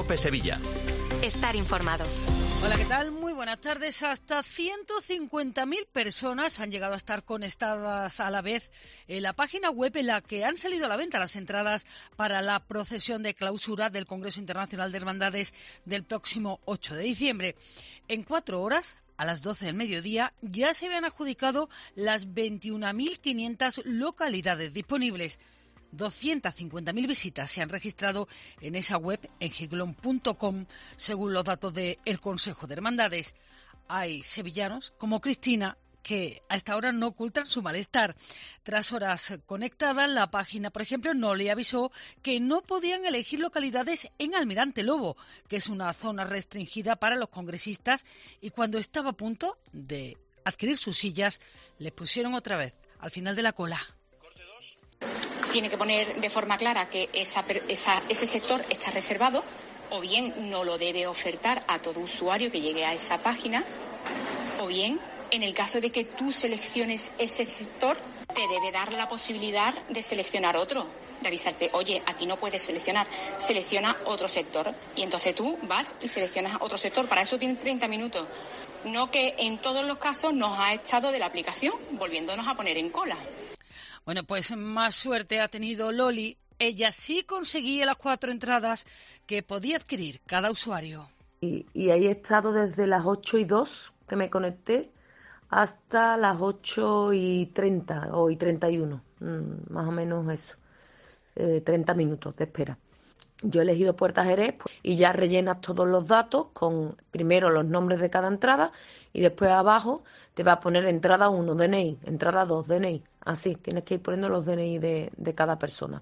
COPE Sevilla. Estar informado. Hola, ¿qué tal? Muy buenas tardes. Hasta 150.000 personas han llegado a estar conectadas a la vez en la página web en la que han salido a la venta las entradas para la procesión de clausura del Congreso Internacional de Hermandades del próximo 8 de diciembre. En 4 horas, a las 12 del mediodía, ya se habían adjudicado las 21.500 localidades disponibles. 250.000 visitas se han registrado en esa web en giglón.com, según los datos del Consejo de Hermandades. Hay sevillanos, como Cristina, que a esta hora no ocultan su malestar. Tras horas conectadas, la página, por ejemplo, no le avisó que no podían elegir localidades en Almirante Lobo, que es una zona restringida para los congresistas, y cuando estaba a punto de adquirir sus sillas, les pusieron otra vez al final de la cola. Tiene que poner de forma clara que ese sector está reservado, o bien no lo debe ofertar a todo usuario que llegue a esa página, o bien, en el caso de que tú selecciones ese sector, te debe dar la posibilidad de seleccionar otro, de avisarte, oye, aquí no puedes seleccionar, selecciona otro sector. Y entonces tú vas y seleccionas otro sector. Para eso tienes 30 minutos. No que en todos los casos nos ha echado de la aplicación, volviéndonos a poner en cola. Bueno, pues más suerte ha tenido Loli. Ella sí conseguía las 4 entradas que podía adquirir cada usuario. Y ahí he estado desde las 8:02 que me conecté hasta las 8:30 o 31, más o menos eso, 30 minutos de espera. Yo he elegido Puerta Jerez y ya rellenas todos los datos con primero los nombres de cada entrada y después abajo te va a poner entrada 1, DNI, entrada 2, DNI. Así, tienes que ir poniendo los DNI de cada persona.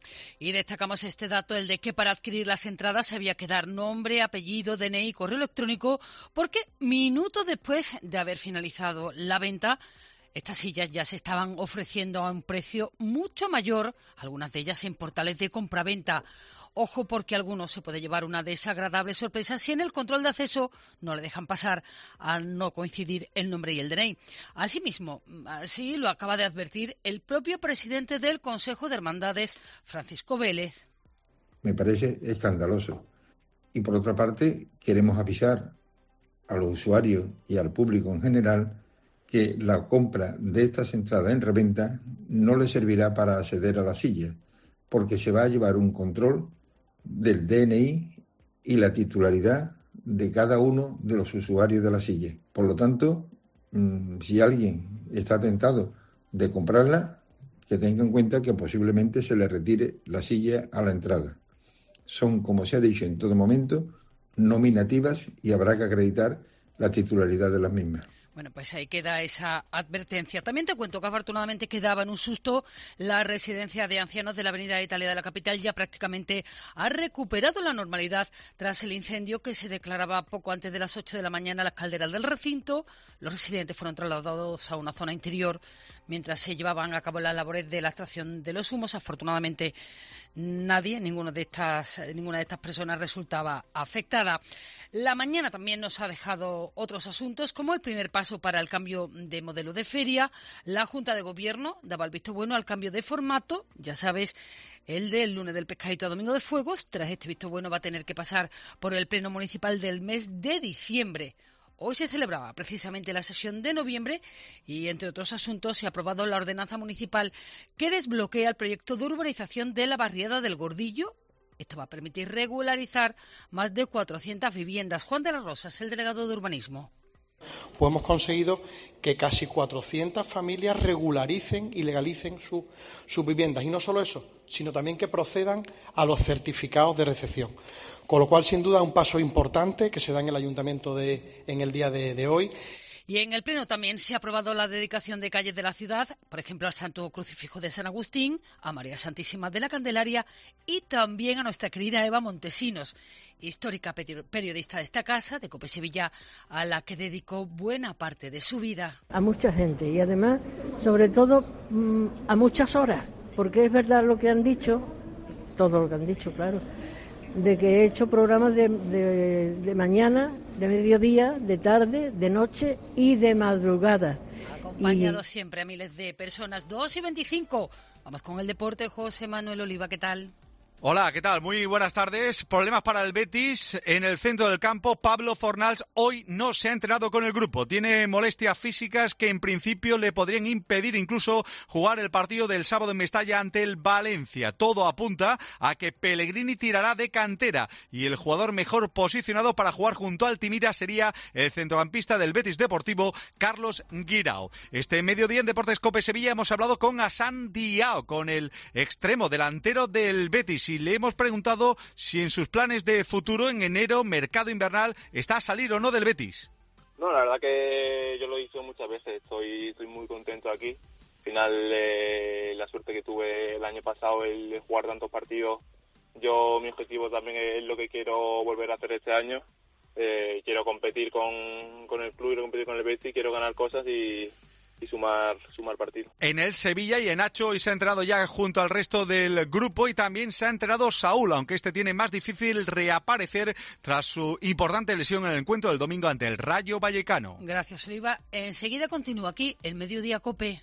Y destacamos este dato, el de que para adquirir las entradas había que dar nombre, apellido, DNI, correo electrónico, porque minutos después de haber finalizado la venta, estas sillas ya se estaban ofreciendo a un precio mucho mayor, algunas de ellas en portales de compraventa. Ojo, porque algunos se puede llevar una desagradable sorpresa si en el control de acceso no le dejan pasar al no coincidir el nombre y el DNI. Asimismo, así lo acaba de advertir el propio presidente del Consejo de Hermandades, Francisco Vélez. Me parece escandaloso. Y por otra parte, queremos avisar a los usuarios y al público en general que la compra de estas entradas en reventa no le servirá para acceder a la silla, porque se va a llevar un control del DNI y la titularidad de cada uno de los usuarios de la silla. Por lo tanto, si alguien está tentado de comprarla, que tenga en cuenta que posiblemente se le retire la silla a la entrada. Son, como se ha dicho en todo momento, nominativas y habrá que acreditar la titularidad de las mismas. Bueno, pues ahí queda esa advertencia. También te cuento que afortunadamente quedaba en un susto. La residencia de ancianos de la Avenida Italia de la capital ya prácticamente ha recuperado la normalidad tras el incendio que se declaraba poco antes de las 8 de la mañana en las calderas del recinto. Los residentes fueron trasladados a una zona interior mientras se llevaban a cabo las labores de la extracción de los humos. Afortunadamente ninguna de estas personas resultaba afectada. La mañana también nos ha dejado otros asuntos, como el primer paso para el cambio de modelo de feria. La Junta de Gobierno daba el visto bueno al cambio de formato, ya sabes, el del lunes del pescadito a domingo de fuegos. Tras este visto bueno va a tener que pasar por el Pleno Municipal del mes de diciembre. Hoy se celebraba precisamente la sesión de noviembre y, entre otros asuntos, se ha aprobado la ordenanza municipal que desbloquea el proyecto de urbanización de la barriada del Gordillo. Esto va a permitir regularizar más de 400 viviendas. Juan de las Rosas, el delegado de urbanismo. Pues hemos conseguido que casi 400 familias regularicen y legalicen sus viviendas. Y no solo eso, sino también que procedan a los certificados de recepción. Con lo cual, sin duda, un paso importante que se da en el Ayuntamiento en el día de hoy. Y en el Pleno también se ha aprobado la dedicación de calles de la ciudad, por ejemplo, al Santo Crucifijo de San Agustín, a María Santísima de la Candelaria y también a nuestra querida Eva Montesinos, histórica periodista de esta casa, de COPE Sevilla, a la que dedicó buena parte de su vida. A mucha gente y además, sobre todo, a muchas horas, porque es verdad lo que han dicho, todo lo que han dicho, claro, de que he hecho programas de mañana, de mediodía, de tarde, de noche y de madrugada. Acompañado siempre a miles de personas. 2:25. Vamos con el deporte. José Manuel Oliva, ¿qué tal? Hola, ¿qué tal? Muy buenas tardes. Problemas para el Betis en el centro del campo. Pablo Fornals hoy no se ha entrenado con el grupo. Tiene molestias físicas que en principio le podrían impedir incluso jugar el partido del sábado en Mestalla ante el Valencia. Todo apunta a que Pellegrini tirará de cantera y el jugador mejor posicionado para jugar junto al Altimira sería el centrocampista del Betis Deportivo, Carlos Guirao. Este mediodía en Deportes COPE Sevilla hemos hablado con Hassan Diao, con el extremo delantero del Betis, y le hemos preguntado si en sus planes de futuro, en enero, mercado invernal, está a salir o no del Betis. No, la verdad que yo lo he dicho muchas veces, estoy muy contento aquí. Al final, la suerte que tuve el año pasado, el jugar tantos partidos, mi objetivo también es lo que quiero volver a hacer este año. Quiero competir con el club, quiero competir con el Betis, quiero ganar cosas y sumar partidos. En el Sevilla y en Nacho hoy se ha entrenado ya junto al resto del grupo y también se ha entrenado Saúl, aunque este tiene más difícil reaparecer tras su importante lesión en el encuentro del domingo ante el Rayo Vallecano. Gracias, Oliva. Enseguida continúa aquí el Mediodía COPE.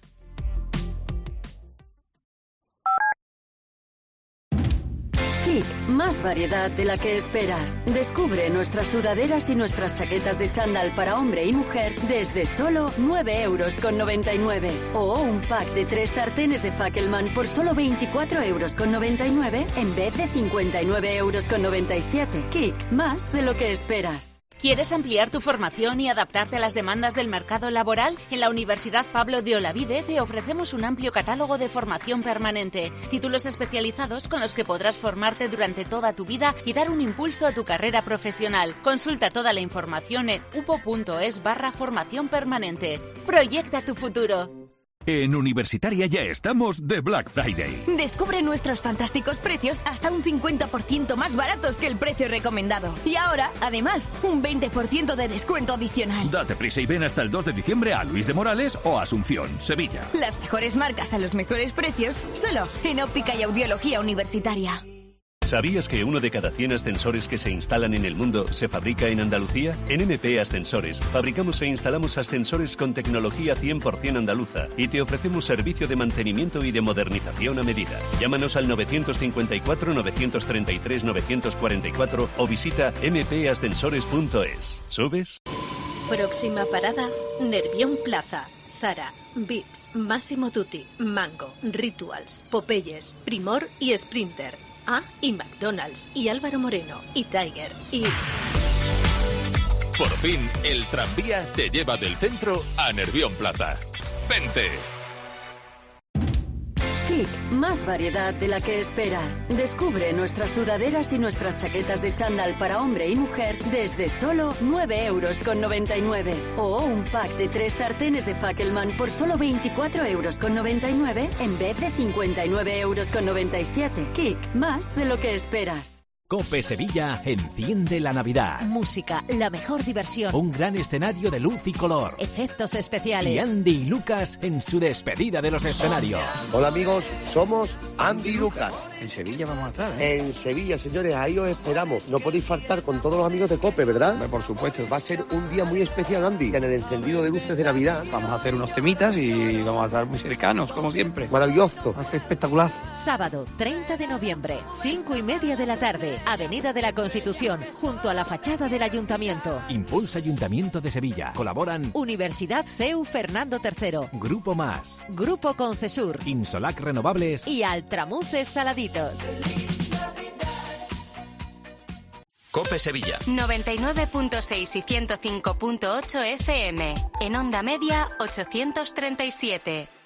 KIK, más variedad de la que esperas. Descubre nuestras sudaderas y nuestras chaquetas de chándal para hombre y mujer desde solo 9,99 € o un pack de 3 sartenes de Fackelman por solo 24,99 € en vez de 59,97 €. KIK, más de lo que esperas. ¿Quieres ampliar tu formación y adaptarte a las demandas del mercado laboral? En la Universidad Pablo de Olavide te ofrecemos un amplio catálogo de formación permanente, títulos especializados con los que podrás formarte durante toda tu vida y dar un impulso a tu carrera profesional. Consulta toda la información en upo.es/formación permanente. Proyecta tu futuro. En Universitaria ya estamos de Black Friday. Descubre nuestros fantásticos precios hasta un 50% más baratos que el precio recomendado. Y ahora, además, un 20% de descuento adicional. Date prisa y ven hasta el 2 de diciembre a Luis de Morales o Asunción, Sevilla. Las mejores marcas a los mejores precios, solo en Óptica y Audiología Universitaria. ¿Sabías que 1 de cada 100 ascensores que se instalan en el mundo se fabrica en Andalucía? En MP Ascensores fabricamos e instalamos ascensores con tecnología 100% andaluza y te ofrecemos servicio de mantenimiento y de modernización a medida. Llámanos al 954 933 944 o visita mpascensores.es. ¿Subes? Próxima parada, Nervión Plaza. Zara, Beats, Massimo Dutti, Mango, Rituals, Popeyes, Primor y Sprinter. Y McDonald's, y Álvaro Moreno, y Tiger, y... Por fin, el tranvía te lleva del centro a Nervión Plaza. ¡Vente! KIK, más variedad de la que esperas. Descubre nuestras sudaderas y nuestras chaquetas de chándal para hombre y mujer desde solo 9,99 € o un pack de 3 sartenes de Fackelman por solo 24,99 € en vez de 59,97 €. KIK, más de lo que esperas. COPE Sevilla enciende la Navidad. Música, la mejor diversión. Un gran escenario de luz y color. Efectos especiales. Y Andy y Lucas en su despedida de los escenarios. Hola amigos, somos Andy y Lucas. En Sevilla vamos a estar, ¿eh? En Sevilla, señores, ahí os esperamos. No podéis faltar con todos los amigos de COPE, ¿verdad? Por supuesto. Va a ser un día muy especial, Andy, en el encendido de luces de Navidad. Vamos a hacer unos temitas y vamos a estar muy cercanos, como siempre. Maravilloso. Va a ser espectacular. Sábado, 30 de noviembre, 5:30 de la tarde, Avenida de la Constitución, junto a la fachada del Ayuntamiento. Impulsa Ayuntamiento de Sevilla. Colaboran Universidad CEU Fernando III, Grupo Más, Grupo Concesur, Insolac Renovables y Altramuces Saladitos. COPE Sevilla 99.6 y 105.8 FM. En onda media 837.